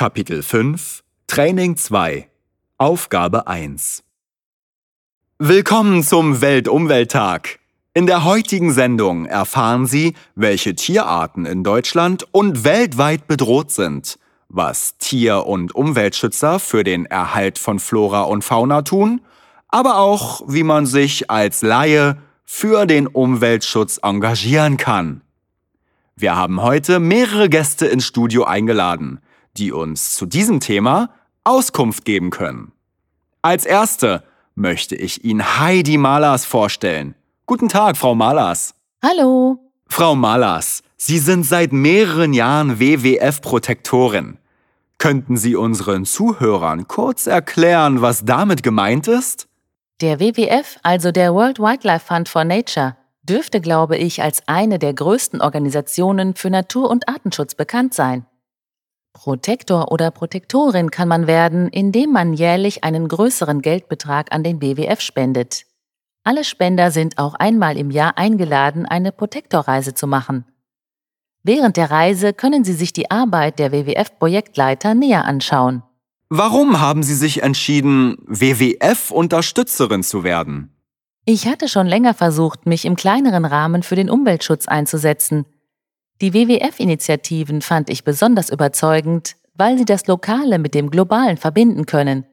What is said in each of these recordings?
Kapitel 5, Training 2, Aufgabe 1. Willkommen zum Weltumwelttag! In der heutigen Sendung erfahren Sie, welche Tierarten in Deutschland und weltweit bedroht sind, was Tier- und Umweltschützer für den Erhalt von Flora und Fauna tun, aber auch, wie man sich als Laie für den Umweltschutz engagieren kann. Wir haben heute mehrere Gäste ins Studio eingeladen, die uns zu diesem Thema Auskunft geben können. Als Erste möchte ich Ihnen Heidi Malas vorstellen. Guten Tag, Frau Malas. Hallo. Frau Malas, Sie sind seit mehreren Jahren WWF-Protektorin. Könnten Sie unseren Zuhörern kurz erklären, was damit gemeint ist? Der WWF, also der World Wildlife Fund for Nature, dürfte, glaube ich, als eine der größten Organisationen für Natur- und Artenschutz bekannt sein. Protektor oder Protektorin kann man werden, indem man jährlich einen größeren Geldbetrag an den WWF spendet. Alle Spender sind auch einmal im Jahr eingeladen, eine Protektorreise zu machen. Während der Reise können sie sich die Arbeit der WWF-Projektleiter näher anschauen. Warum haben Sie sich entschieden, WWF-Unterstützerin zu werden? Ich hatte schon länger versucht, mich im kleineren Rahmen für den Umweltschutz einzusetzen. Die WWF-Initiativen fand ich besonders überzeugend, weil sie das Lokale mit dem Globalen verbinden können.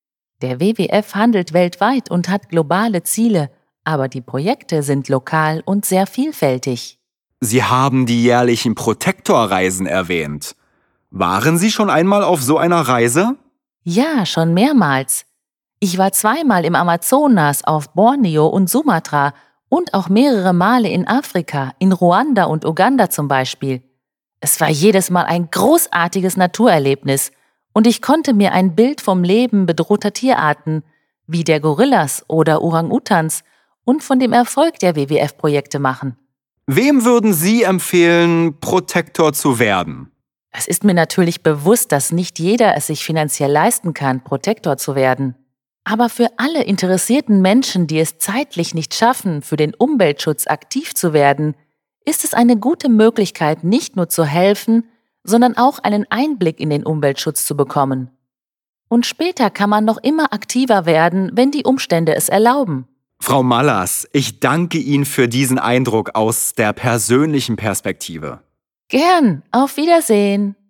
Der WWF handelt weltweit und hat globale Ziele, aber die Projekte sind lokal und sehr vielfältig. Sie haben die jährlichen Protektorreisen erwähnt. Waren Sie schon einmal auf so einer Reise? Ja, schon mehrmals. Ich war 2-mal im Amazonas, auf Borneo und Sumatra und auch mehrere Male in Afrika, in Ruanda und Uganda zum Beispiel. Es war jedes Mal ein großartiges Naturerlebnis und ich konnte mir ein Bild vom Leben bedrohter Tierarten, wie der Gorillas oder Orang-Utans, und von dem Erfolg der WWF-Projekte machen. Wem würden Sie empfehlen, Protektor zu werden? Es ist mir natürlich bewusst, dass nicht jeder es sich finanziell leisten kann, Protektor zu werden. Aber für alle interessierten Menschen, die es zeitlich nicht schaffen, für den Umweltschutz aktiv zu werden, ist es eine gute Möglichkeit, nicht nur zu helfen, sondern auch einen Einblick in den Umweltschutz zu bekommen. Und später kann man noch immer aktiver werden, wenn die Umstände es erlauben. Frau Malas, ich danke Ihnen für diesen Eindruck aus der persönlichen Perspektive. Gern, auf Wiedersehen.